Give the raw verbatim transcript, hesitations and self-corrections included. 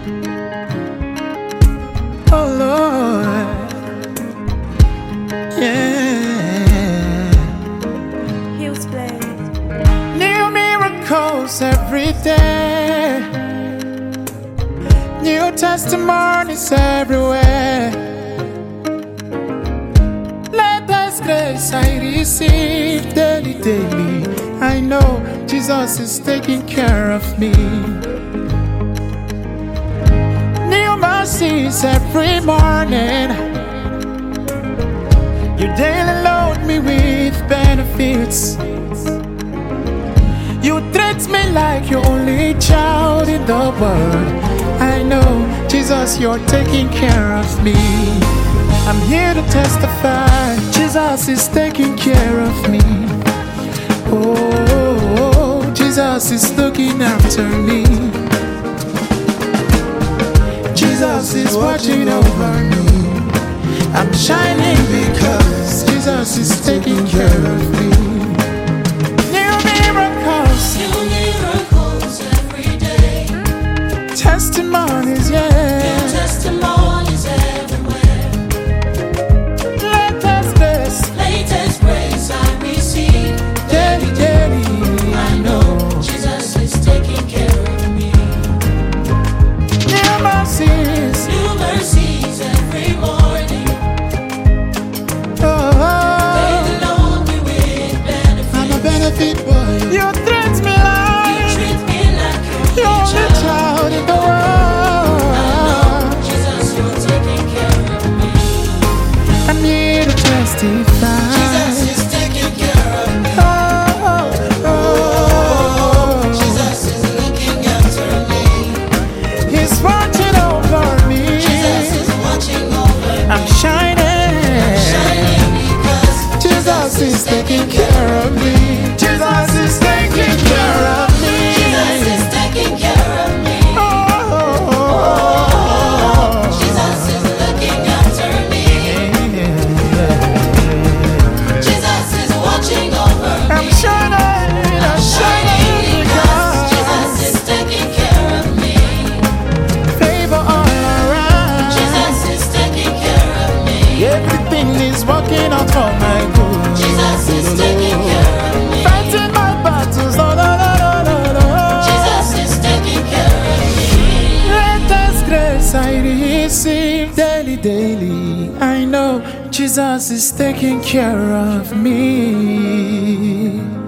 Oh Lord, yeah. Hills Play. New miracles every day, new testimonies everywhere. Latest grace I receive daily, daily. I know Jesus is taking care of me. New mercies every morning. You daily load me with benefits. You treat me like your only child in the world. I know, Jesus, you're taking care of me. I'm here to testify, Jesus is taking care of me. Oh, Jesus is looking after me. Jesus is watching over me. I'm shining because Jesus is taking care of me. New miracles, New miracles every day. testimonies, yeah. New testimonies everywhere. Latest grace, Latest grace I receive. daily, daily. I know Jesus is taking care of me. New mercies, New mercies every morning. oh, They load me with benefits. I'm a benefit boy. You treat me You like treat me like you're your the child. child in the I know world. Jesus, you're taking care of me. I'm here to testify. Jesus is taking care of me. Oh, oh, oh. Jesus is looking after me. He's watching over me. Jesus is watching over me. I'm shining. Shining because Jesus is taking care of me. Jesus is taking care of me. Jesus is taking care of me. Oh, oh, oh. Jesus is looking after me. Jesus is watching over I'm me. shining. I'm shining Shining because because Jesus is taking care of me. favor all around. Jesus is taking care of me. Everything is working out for my good. Jesus is taking care of me. Fighting my battles. No, no, no, no, no, no. Jesus is taking care of me. Latest grace I receive daily, daily. I know Jesus is taking care of me.